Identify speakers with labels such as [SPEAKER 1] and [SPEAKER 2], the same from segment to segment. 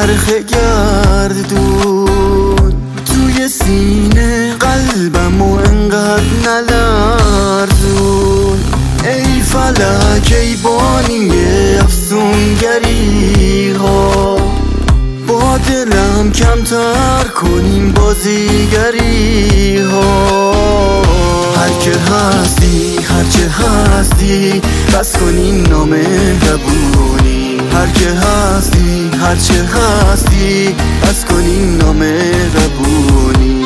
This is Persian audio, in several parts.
[SPEAKER 1] چرخ گردون توی سینه قلبمو انقدر نلرزون. ای فلک ای بانی افسونگری ها، با دلم کمتر کنیم بازیگری ها. هر که هستی هرچه هستی بس کنین نامهربونی. هر که هستی هرچه هستی بس کنین نامهربونی.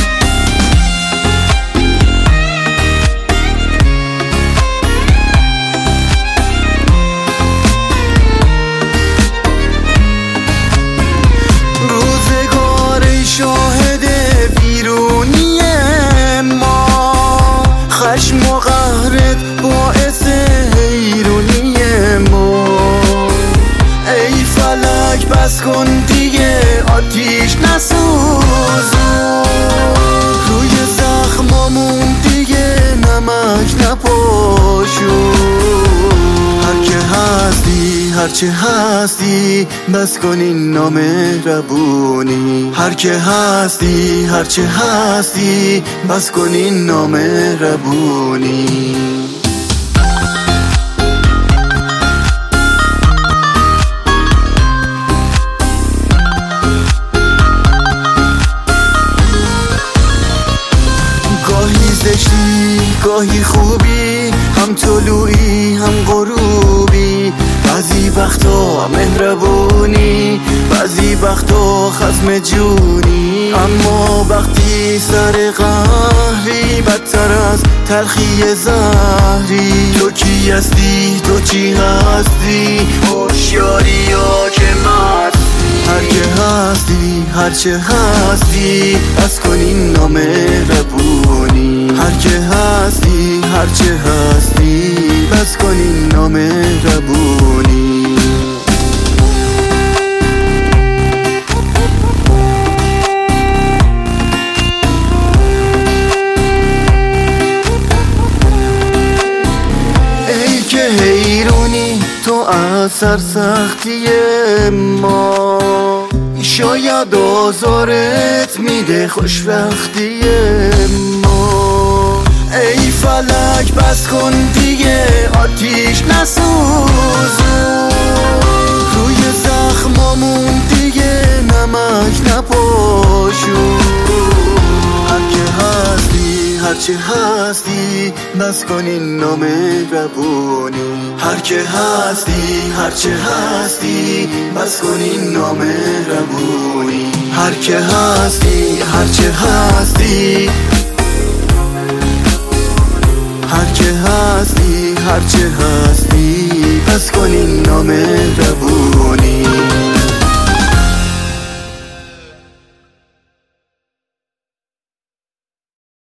[SPEAKER 1] شاهد بیرونی ما، خشم و قهرت باعث حیرونی ما. ای فلک بس کن دیگه آتیش نسوزون، روی زخمامون دیگه نمک نپاشون. هر که هستی هرچه هستی بس کنین نامهربونی. هر که هستی هرچه هستی بس کنین نامهربونی. گاهی زشتی گاهی خوبی، هم طلوعی هم غروبی. بعضی وقتا مهربونی بعضی وقتا خصم جونی. اما وقتی سر قهری بدتر از تلخی زهری. تو کی هستی تو چی هستی هوشیاری یا که مستی. هر که هستی هرچه هستی بس کنین نامهربونی. هر که هستی هرچه هستی بس کنین نامهربونی. ای که حیرونی تو از سرسختی ما، شاید آزارت میده خوشبختی ما. ای فلک بس کن دیگه آتیش نسوزون، روی زخمامون دیگه نمک نپاشون. هر که هستی هرچه هستی بس کنین نامهربونی. هر که هستی هرچه هستی بس کنین نامهربونی. هر که هستی هرچه هستی هر که هستی هرچه هستی بس کنین نامهربونی.